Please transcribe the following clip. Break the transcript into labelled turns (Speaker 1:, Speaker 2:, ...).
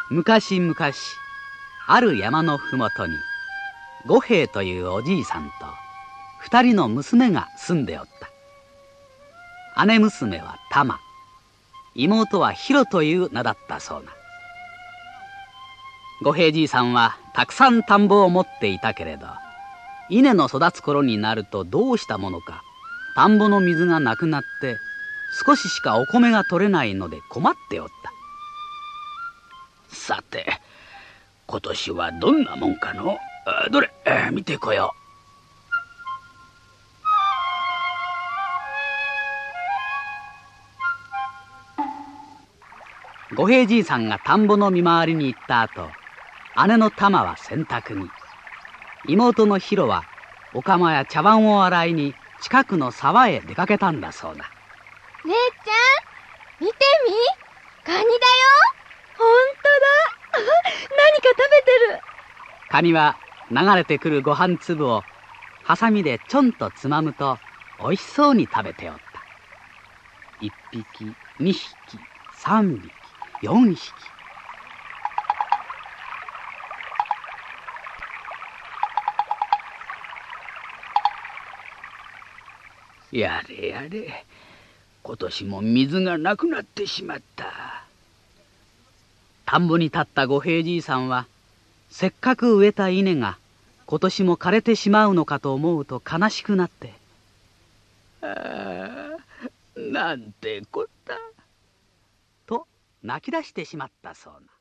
Speaker 1: 昔々ある山のふもとに五平というおじいさんと二人の娘が住んでおった。姉娘は玉、妹はひろという名だったそうな。五平じいさんはたくさん田んぼを持っていたけれど、稲の育つ頃になるとどうしたものか田んぼの水がなくなって少ししかお米が取れないので困っておった。
Speaker 2: さて今年はどんなもんかの。どれ見てこよ
Speaker 1: う。五平じいさんが田んぼの見回りに行った後、姉の玉は洗濯に、妹のひろはお釜や茶碗を洗いに近くの沢へ出かけたんだそうだ。
Speaker 3: 姉ちゃん、見てみ、カニだよ。ほんとだ。何か食べてる。
Speaker 1: カニは流れてくるご飯粒をハサミでちょんとつまむとおいしそうに食べておった。一匹、二匹、三匹、四匹。
Speaker 2: やれやれ、今年も水がなくなってしまった。
Speaker 1: 田んぼに立った五平じいさんは、せっかく植えた稲が今年も枯れてしまうのかと思うと悲しくなって、
Speaker 2: なんてこった。
Speaker 1: と泣き出してしまったそうな。